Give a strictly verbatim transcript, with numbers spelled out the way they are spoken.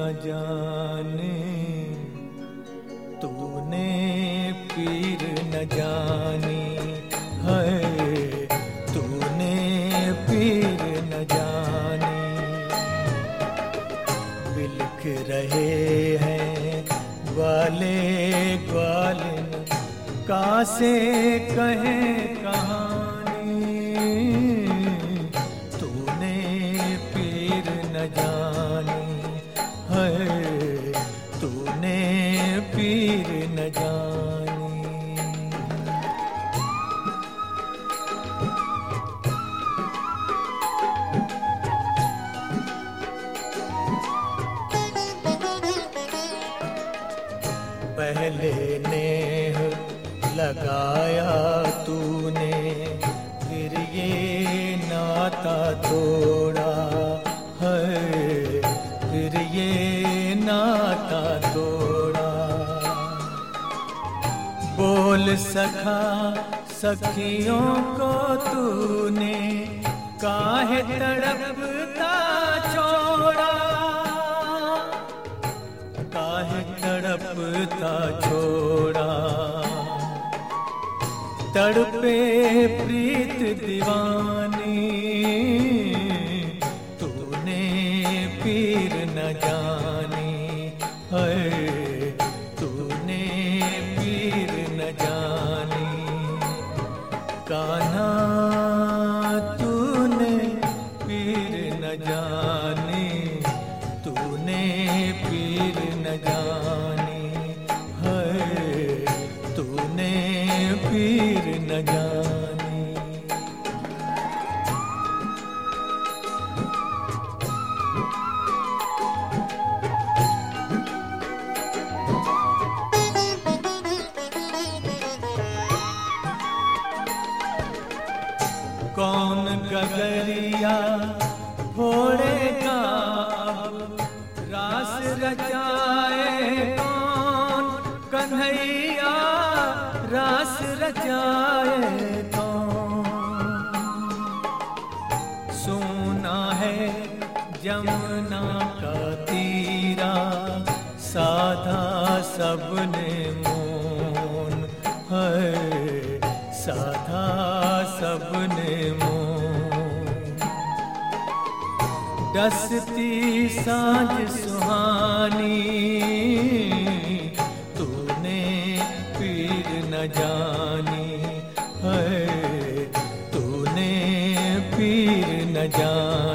जाने, तूने पीर न जानी है, तूने पीर न जानी। बिलख रहे हैं ग्वाले ग्वालिन, कासे कहे कहानी, तूने पीर न जानी है, तूने पीर न जानी। पहले नेह लगाया तूने, फिर ये नाता तोड़ा है, फिर ये नाता तोड़ा। बोल सखा सखियों को तूने, काहे तड़पता छोड़ा, काहे तड़पता छोड़ा। तड़पे प्रीत दीवानी, तूने पीर न जानी है, तूने पीर न जानी। कान्हा तूने पीर न जानी, तूने पीर न जानी है, तूने पीर न जानी। कौन गगरिया फोड़ेगा अब, रास रचाए कौन कन्हैया, रास रचाए कौन। सोना है जमुना का तीरा, साधा सबने मोन है, साधा सबने मोन। डसती सांझ सुहानी, तूने पीर न जानी है, तूने पीर न जानी।